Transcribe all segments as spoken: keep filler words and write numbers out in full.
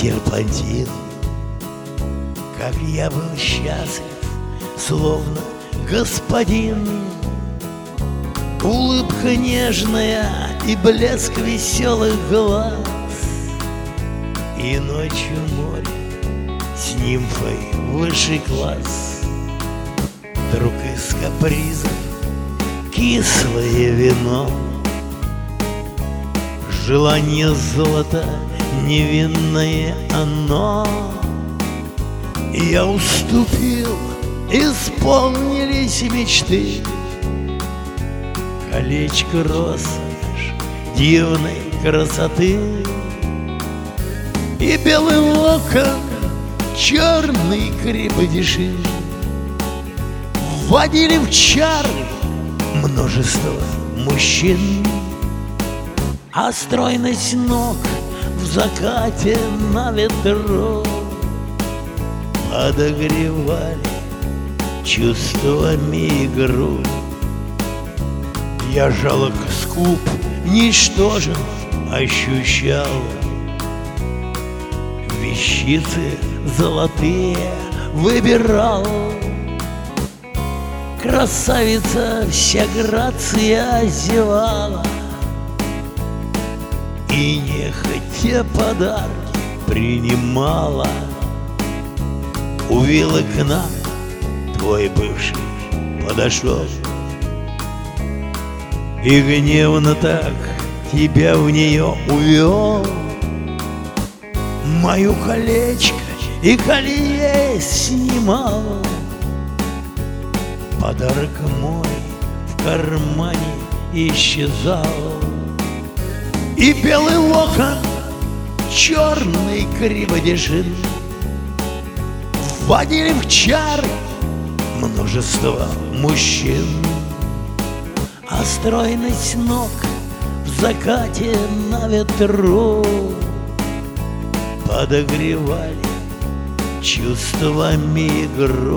серпантин. Как я был счастлив, словно господин. Улыбка нежная и блеск веселых глаз, и ночью море с нимфой высший класс. Друг из капризов кислое вино, желание золота невинное оно. Я уступил, исполнились мечты. Колечко роскошь дивной красоты и белый локон, черный крепдыши вводили в чары множество мужчин. А стройность ног в закате на ветру подогревали чувствами игру. Я жалок, скуп, ничтожен ощущал вещицы золотые выбирал. Красавица вся грация зевала и нехотя подарки принимала. Увидела к нам твой бывший подошел и гневно так тебя в нее увел. Мою колечко и колье снимал, подарок мой в кармане исчезал. И белый локон, черный крепдышин вводили в чары множество мужчин. А стройность ног в закате на ветру подогревали чувствами игру.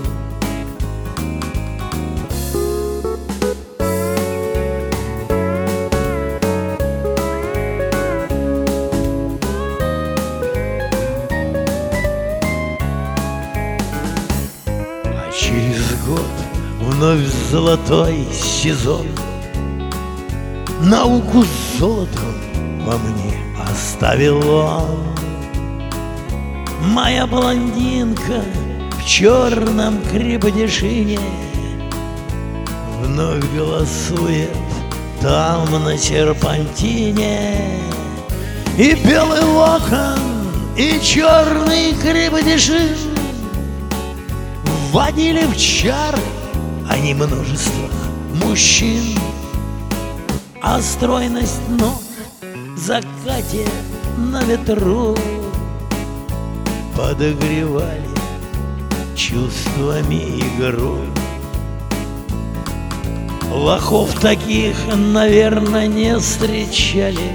А через год вновь золотой сезон науку с золотом во мне оставил он. Моя блондинка в черном крепдышине вновь голосует там на серпантине. И белый локон, и черный крепдышин вводили в чары они множество мужчин. А стройность ног в закате на ветру подогревали чувствами игру. Лохов таких, наверное, не встречали,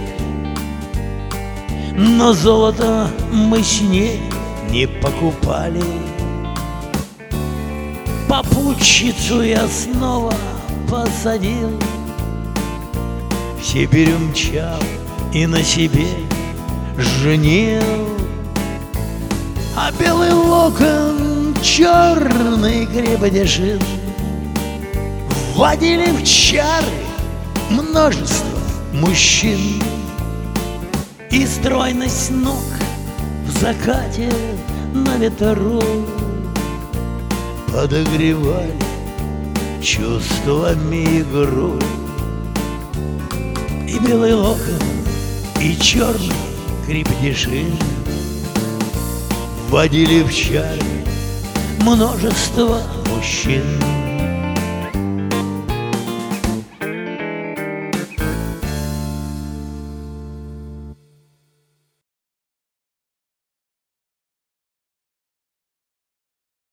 но золото мы с ней не покупали. Попутчицу я снова посадил, в Сибирь умчал и на себе женил. А белый локон, черный крепдышин вводили в чары множество мужчин. И стройность ног в закате на ветру подогревали чувствами игру. И белый локон, и черный крепдышин вводили в чары множество мужчин.